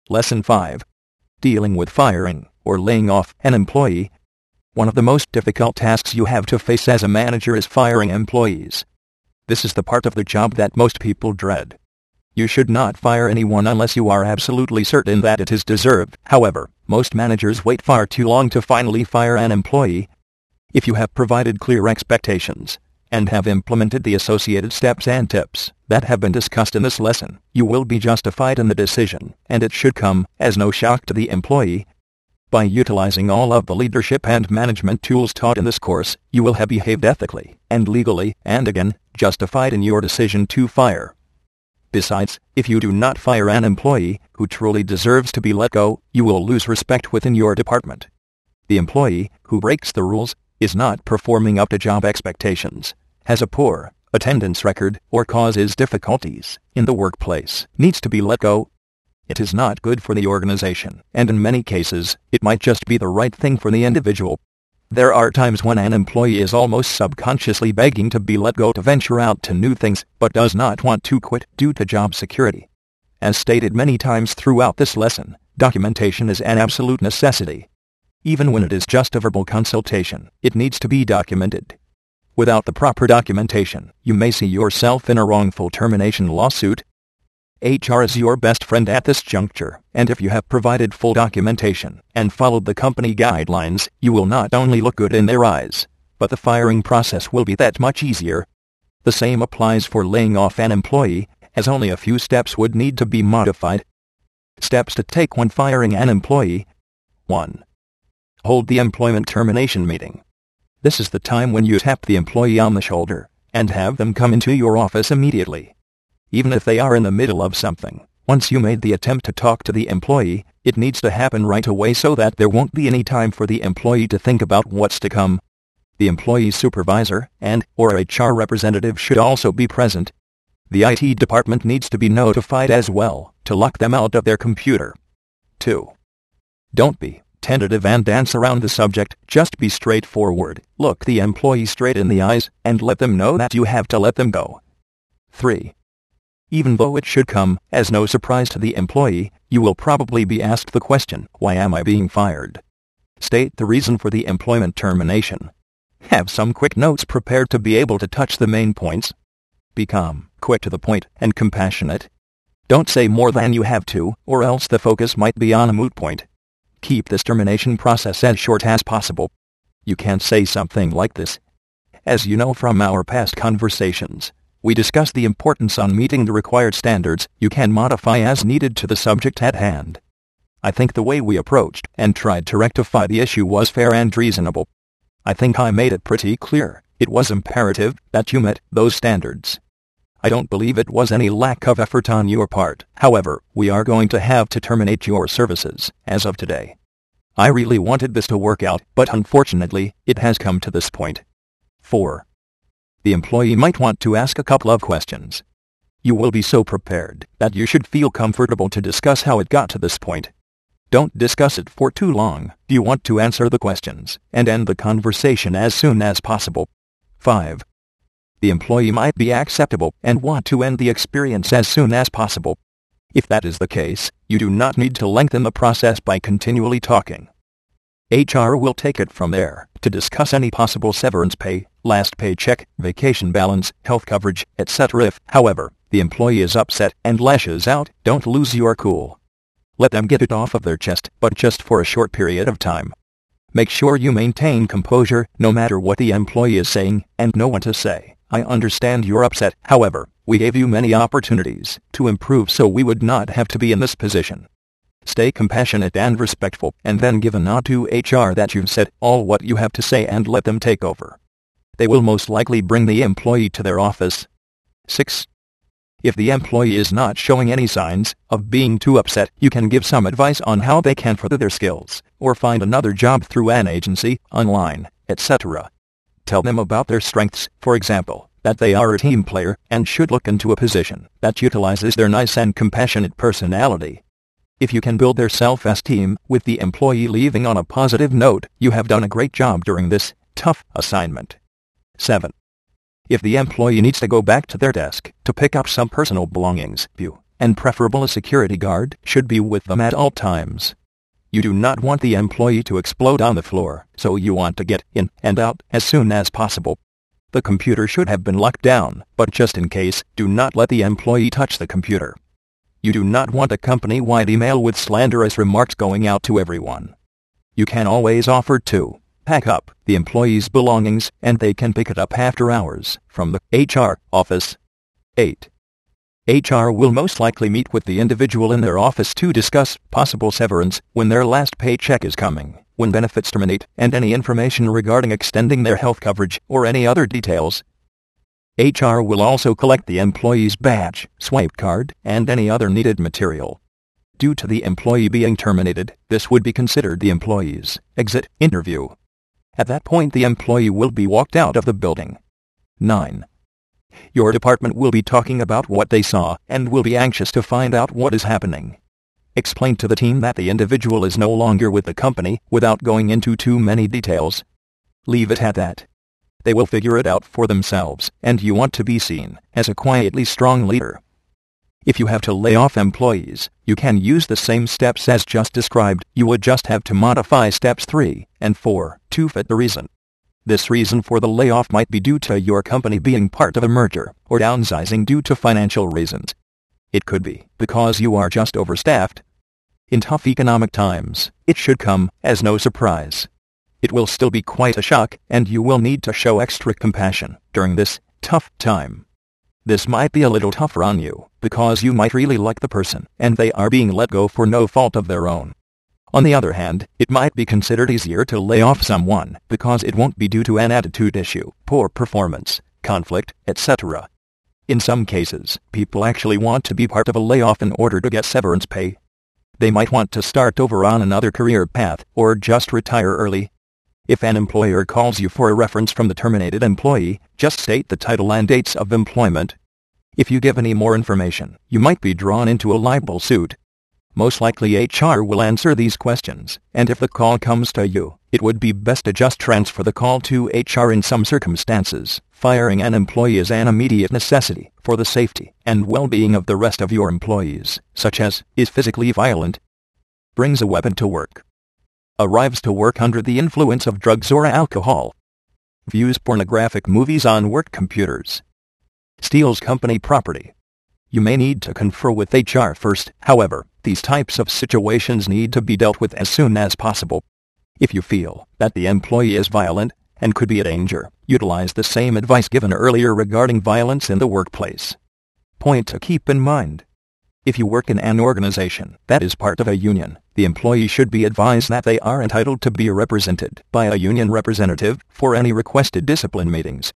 Lesson 5. Dealing with firing or laying off an employee. One of the most difficult tasks you have to face as a manager is firing employees. This is the part of the job that most people dread. You should not fire anyone unless you are absolutely certain that it is deserved. However, most managers wait far too long to finally fire an employee. If you have provided clear expectations and have implemented the associated steps and tips that have been discussed in this lesson, you will be justified in the decision, and it should come as no shock to the employee. By utilizing all of the leadership and management tools taught in this course, you will have behaved ethically and legally, and again, justified in your decision to fire. Besides, if you do not fire an employee who truly deserves to be let go, you will lose respect within your department. The employee who breaks the rules, is not performing up to job expectations, has a poor attendance record, or causes difficulties in the workplace, needs to be let go. It is not good for the organization, and in many cases, it might just be the right thing for the individual. There are times when an employee is almost subconsciously begging to be let go to venture out to new things, but does not want to quit due to job security. As stated many times throughout this lesson, documentation is an absolute necessity. Even when it is just a verbal consultation, it needs to be documented. Without the proper documentation, you may see yourself in a wrongful termination lawsuit. HR is your best friend at this juncture, and if you have provided full documentation and followed the company guidelines, you will not only look good in their eyes, but the firing process will be that much easier. The same applies for laying off an employee, as only a few steps would need to be modified. Steps to take when firing an employee. 1. Hold the employment termination meeting. This is the time when you tap the employee on the shoulder and have them come into your office immediately. Even if they are in the middle of something, once you made the attempt to talk to the employee, it needs to happen right away so that there won't be any time for the employee to think about what's to come. The employee's supervisor and/or HR representative should also be present. The IT department needs to be notified as well to lock them out of their computer. 2. Don't be tentative and dance around the subject, just be straightforward. Look the employee straight in the eyes and let them know that you have to let them go. 3. Even though it should come as no surprise to the employee, you will probably be asked the question, why am I being fired? State the reason for the employment termination. Have some quick notes prepared to be able to touch the main points. Be calm, quick to the point, and compassionate. Don't say more than you have to, or else the focus might be on a moot point. Keep this termination process as short as possible. You can't say something like this. As you know from our past conversations, we discussed the importance on meeting the required standards you can modify as needed to the subject at hand. I think the way we approached and tried to rectify the issue was fair and reasonable. I think I made it pretty clear it was imperative that you met those standards. I don't believe it was any lack of effort on your part. However, we are going to have to terminate your services as of today. I really wanted this to work out, but unfortunately, it has come to this point. 4. The employee might want to ask a couple of questions. You will be so prepared that you should feel comfortable to discuss how it got to this point. Don't discuss it for too long. You want to answer the questions and end the conversation as soon as possible. 5. The employee might be acceptable and want to end the experience as soon as possible. If that is the case, you do not need to lengthen the process by continually talking. HR will take it from there to discuss any possible severance pay, last paycheck, vacation balance, health coverage, etc. If, however, the employee is upset and lashes out, don't lose your cool. Let them get it off of their chest, but just for a short period of time. Make sure you maintain composure no matter what the employee is saying, and know what to say. I understand you're upset, however, we gave you many opportunities to improve so we would not have to be in this position. Stay compassionate and respectful, and then give a nod to HR that you've said all what you have to say and let them take over. They will most likely bring the employee to their office. 6. If the employee is not showing any signs of being too upset, you can give some advice on how they can further their skills, or find another job through an agency, online, etc. Tell them about their strengths, for example, that they are a team player and should look into a position that utilizes their nice and compassionate personality. If you can build their self-esteem with the employee leaving on a positive note, you have done a great job during this tough assignment. 7. If the employee needs to go back to their desk to pick up some personal belongings, you and preferable a security guard should be with them at all times. You do not want the employee to explode on the floor, so you want to get in and out as soon as possible. The computer should have been locked down, but just in case, do not let the employee touch the computer. You do not want a company-wide email with slanderous remarks going out to everyone. You can always offer to pack up the employee's belongings, and they can pick it up after hours from the HR office. 8. HR will most likely meet with the individual in their office to discuss possible severance when their last paycheck is coming, when benefits terminate, and any information regarding extending their health coverage or any other details. HR will also collect the employee's badge, swipe card, and any other needed material. Due to the employee being terminated, this would be considered the employee's exit interview. At that point, the employee will be walked out of the building. 9. Your department will be talking about what they saw and will be anxious to find out what is happening. Explain to the team that the individual is no longer with the company without going into too many details. Leave it at that. They will figure it out for themselves, and you want to be seen as a quietly strong leader. If you have to lay off employees, you can use the same steps as just described. You would just have to modify steps 3 and 4 to fit the reason. This reason for the layoff might be due to your company being part of a merger, or downsizing due to financial reasons. It could be because you are just overstaffed. In tough economic times, it should come as no surprise. It will still be quite a shock, and you will need to show extra compassion during this tough time. This might be a little tougher on you, because you might really like the person, and they are being let go for no fault of their own. On the other hand, it might be considered easier to lay off someone because it won't be due to an attitude issue, poor performance, conflict, etc. In some cases, people actually want to be part of a layoff in order to get severance pay. They might want to start over on another career path or just retire early. If an employer calls you for a reference from the terminated employee, just state the title and dates of employment. If you give any more information, you might be drawn into a libel suit. Most likely HR will answer these questions, and if the call comes to you, it would be best to just transfer the call to HR in some circumstances. Firing an employee is an immediate necessity for the safety and well-being of the rest of your employees, such as, is physically violent, brings a weapon to work, arrives to work under the influence of drugs or alcohol, views pornographic movies on work computers, steals company property. You may need to confer with HR first, however. These types of situations need to be dealt with as soon as possible. If you feel that the employee is violent and could be a danger, utilize the same advice given earlier regarding violence in the workplace. Point to keep in mind. If you work in an organization that is part of a union, the employee should be advised that they are entitled to be represented by a union representative for any requested discipline meetings.